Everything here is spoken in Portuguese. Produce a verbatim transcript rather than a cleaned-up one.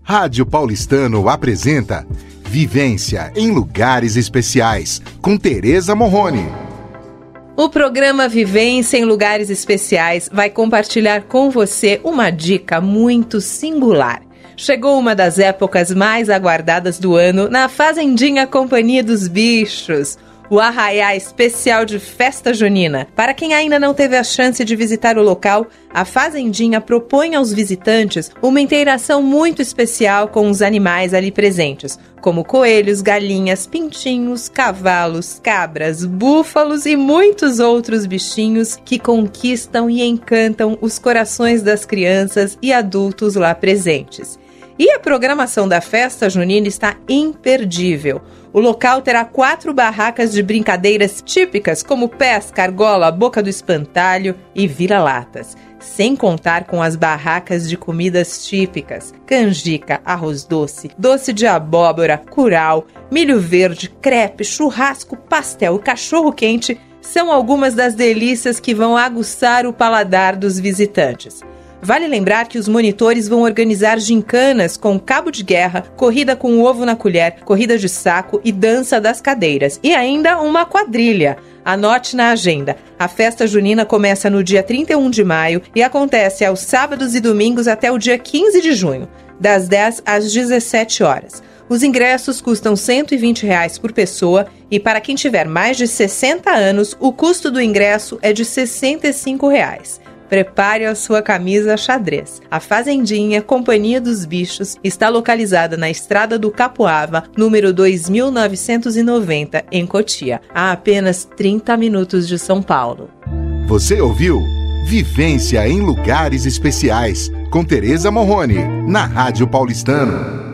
Rádio Paulistano apresenta Vivência em Lugares Especiais, com Tereza Morrone. O programa Vivência em Lugares Especiais vai compartilhar com você uma dica muito singular. Chegou uma das épocas mais aguardadas do ano na Fazendinha Companhia dos Bichos, o arraiá especial de festa junina. Para quem ainda não teve a chance de visitar o local, a Fazendinha propõe aos visitantes uma interação muito especial com os animais ali presentes, como coelhos, galinhas, pintinhos, cavalos, cabras, búfalos e muitos outros bichinhos que conquistam e encantam os corações das crianças e adultos lá presentes. E a programação da festa junina está imperdível. O local terá quatro barracas de brincadeiras típicas, como pesca, argola, boca do espantalho e vira-latas. Sem contar com as barracas de comidas típicas: canjica, arroz doce, doce de abóbora, curau, milho verde, crepe, churrasco, pastel e cachorro-quente são algumas das delícias que vão aguçar o paladar dos visitantes. Vale lembrar que os monitores vão organizar gincanas com cabo de guerra, corrida com ovo na colher, corrida de saco e dança das cadeiras. E ainda uma quadrilha. Anote na agenda. A festa junina começa no dia trinta e um de maio e acontece aos sábados e domingos até o dia quinze de junho, das dez às dezessete horas. Os ingressos custam cento e vinte reais por pessoa e para quem tiver mais de sessenta anos, o custo do ingresso é de sessenta e cinco reais. Prepare a sua camisa xadrez. A Fazendinha Companhia dos Bichos está localizada na Estrada do Capoava, número dois mil novecentos e noventa, em Cotia, a apenas trinta minutos de São Paulo. Você ouviu Vivência em Lugares Especiais, com Tereza Morrone, na Rádio Paulistano.